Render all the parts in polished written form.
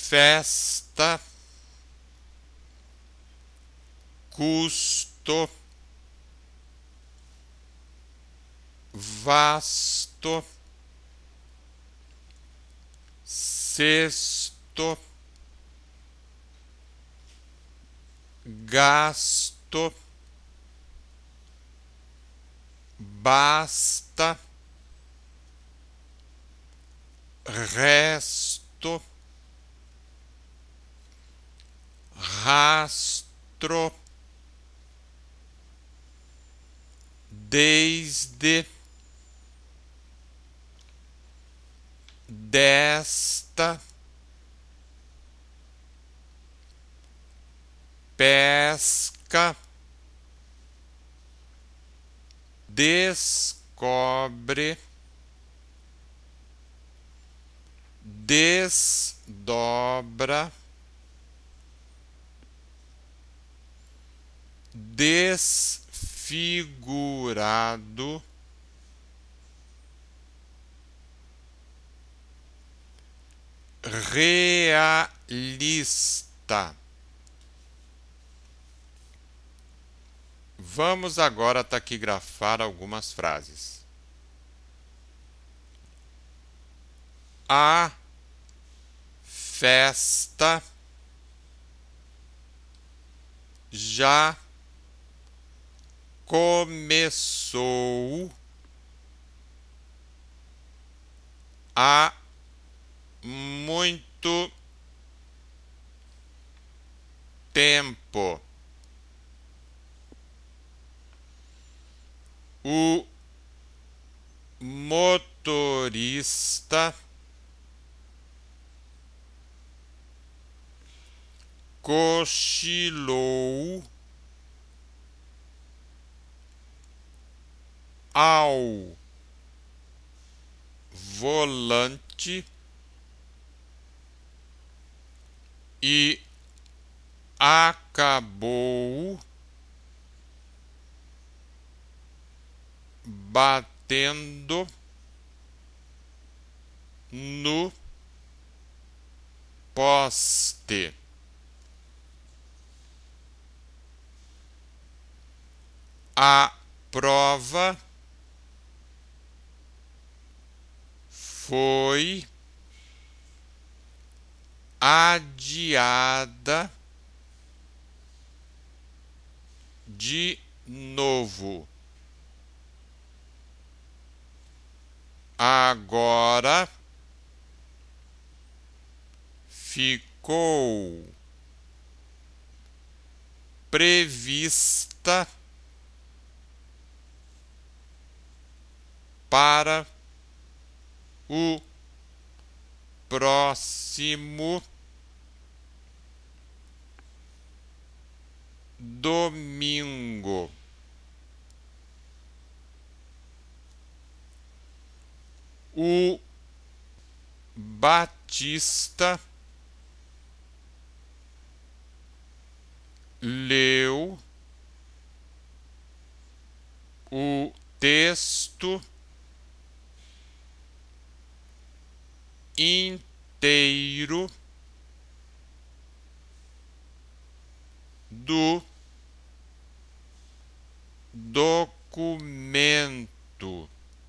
festa, custo, vasto, cesto, gasto, basta, resto, rastro, desde, desta, pesca, descobre, desdobra, desfigurado, realista. Vamos agora taquigrafar algumas frases. A festa já começou há muito tempo. O motorista cochilou ao volante e acabou batendo no poste. A prova foi adiada de novo. Agora ficou prevista para o próximo domingo. O Batista leu o texto inteiro do documento.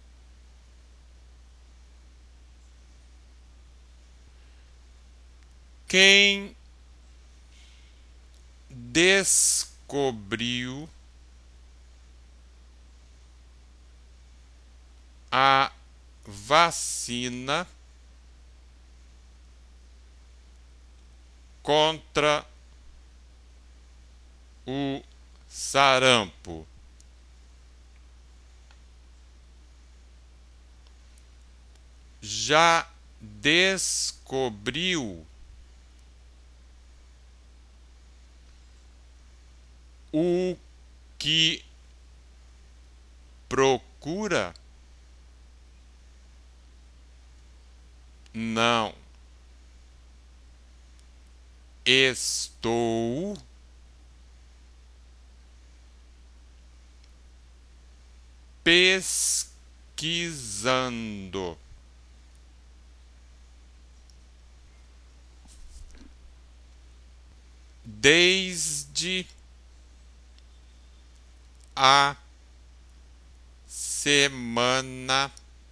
Quem descobriu a vacina contra o sarampo? Já descobriu o que procura? Não. Estou pesquisando. desde a semana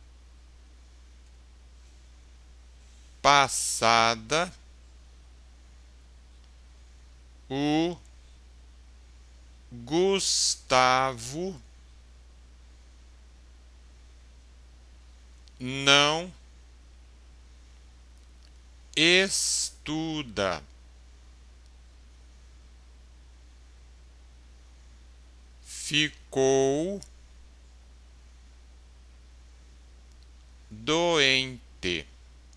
passada, o Gustavo não estuda. Ficou doente.